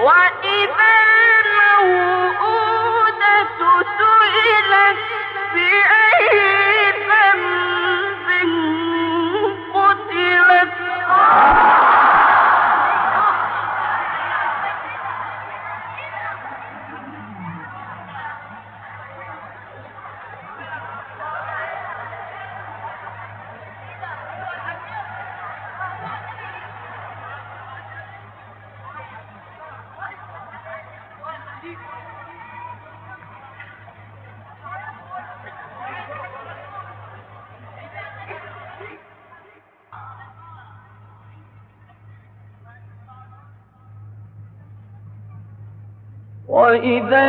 وإذا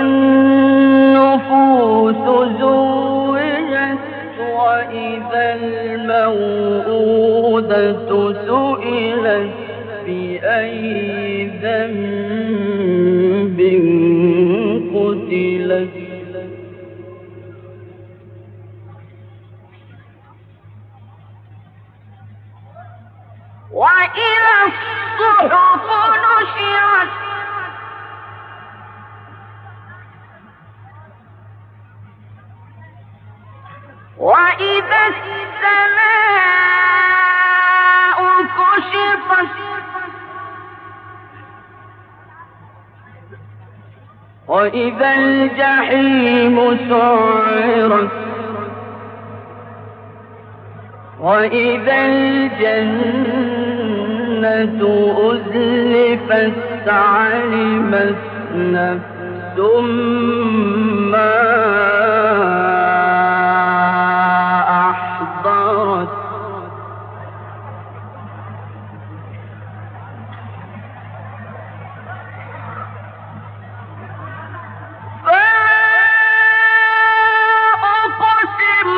النفوس زوجت وإذا الموءودة سئلت بأي ذنب قتلت وإذا الصحف نشرت وإذا السماء كشطت وإذا الجحيم سعرت وإذا الجنة أزلفت علمت نفس ما أحضرت فأقسم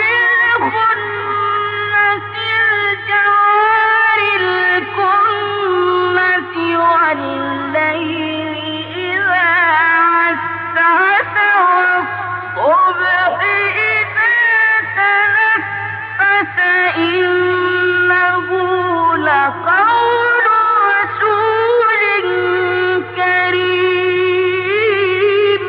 بالخنس الجوار الكنس والليل إذا عسعس والصبح إذا تنفس إنه لقول رسول كريم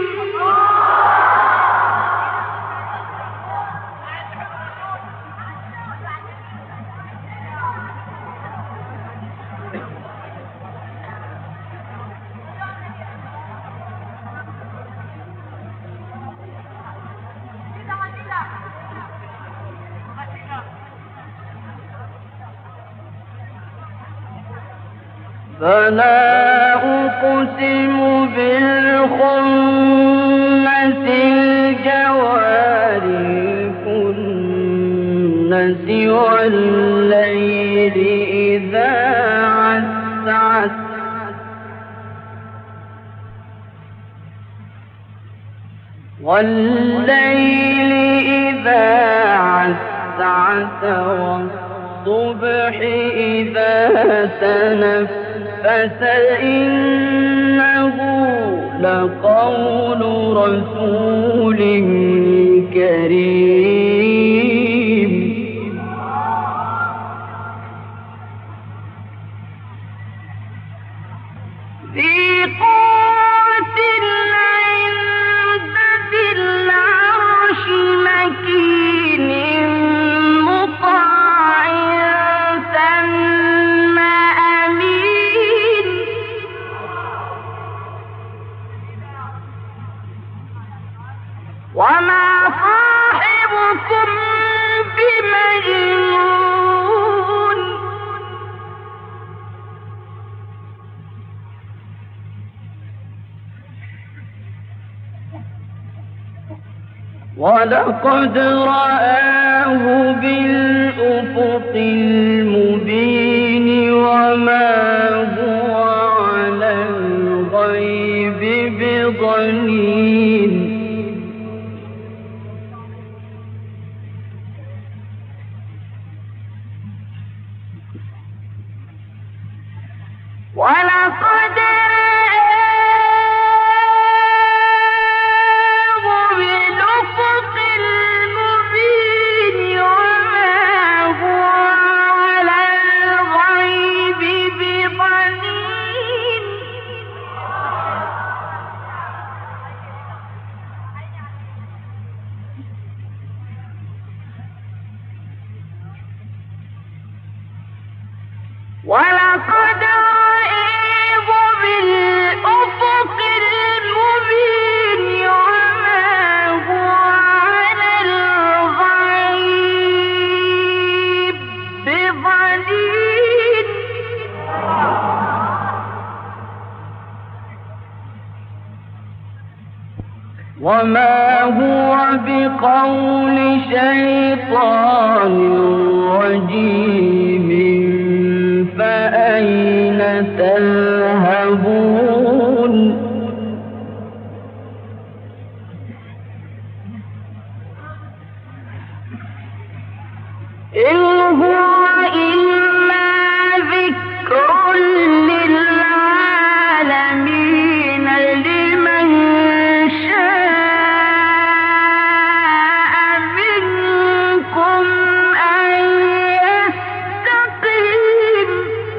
فلا أقسم بالخنس الجوار الكنس والليل إذا عسعس والليل إذا عسعس والصبح إذا تنفس إنه لقول رسول كريم ذي قوة عند ذي العرش مكين مطاع ثم أمين وما صاحبكم بمجنون ولقد رآه بالأفق المبين وما هو على الغيب بضنين ولقد رآه بالأفق المبين وما هو على الغيب بضنين ولقد رآه بالأفق المبين وما هو على الغيب بضنين وما هو بقول شيطان رجيم فأين تذهبون إن هو إلا ذكر للعالمين لمن شاء منكم أن يستقيم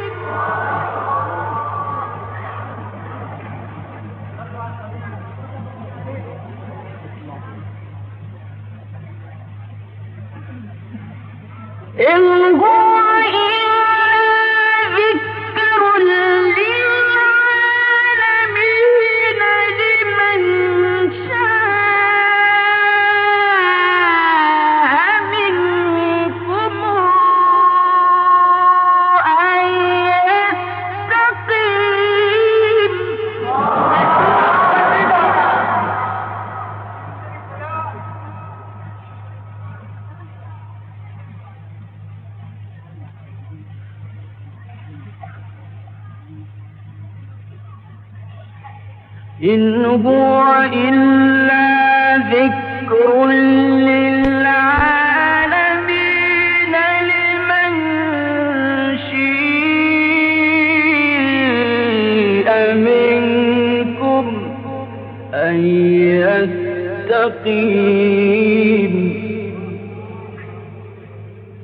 إن هو إلا ذكر للعالمين لمن شاء منكم أن يستقيم إن هو إلا ذكر للعالمين لمن شاء منكم أن يستقيم وما تشاءون إلا أن يشاء الله رب العالمين. إن هو إلا ذكر للعالمين لمن شاء منكم أن يستقيم وما تشاءون إلا أن يشاء الله رب العالمين. وما تشاءون إلا أن يشاء الله رب العالمين.